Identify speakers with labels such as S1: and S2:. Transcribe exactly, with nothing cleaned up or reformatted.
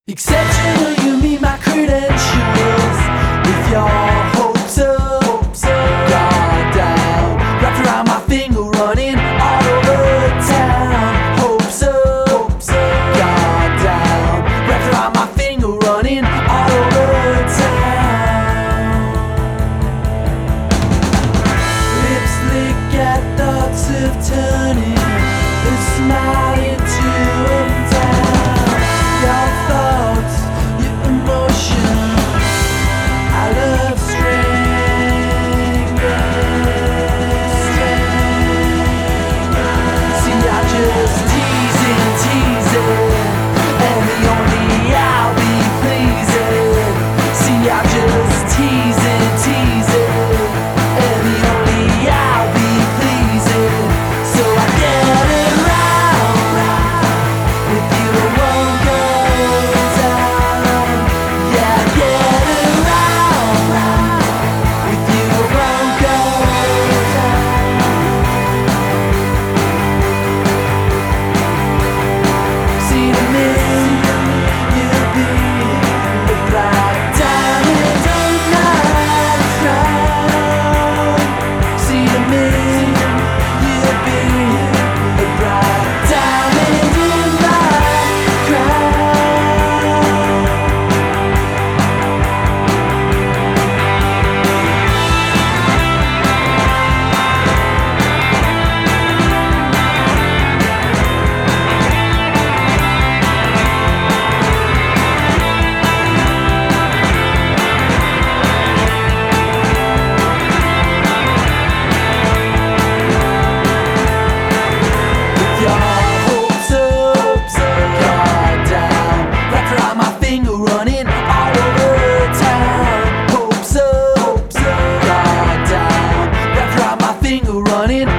S1: Exceptional, you meet my credentials with your hopes up, hopes up, guard down, wrapped around my finger, running all over town. Hopes up, hopes up, guard down, wrapped around my finger, running all over town. Lips lick at thoughts of turning a smile into a frown. Your thoughts, your emotions, I love strength, strength. See, I just teasing, teasing, and the only I'll be pleasing. See, I just teasing, teasing, and the only I'll be pleasing. So I get around with you, it won't go down. Yeah, I get around with you, it won't go down. See, to me, you'll be a black diamond in my crown. See, to me, you'll be a black diamond in my crown. With your hopes up, guard down, wrapped around my finger, running all over town. Hopes up, guard down, wrapped around my finger, running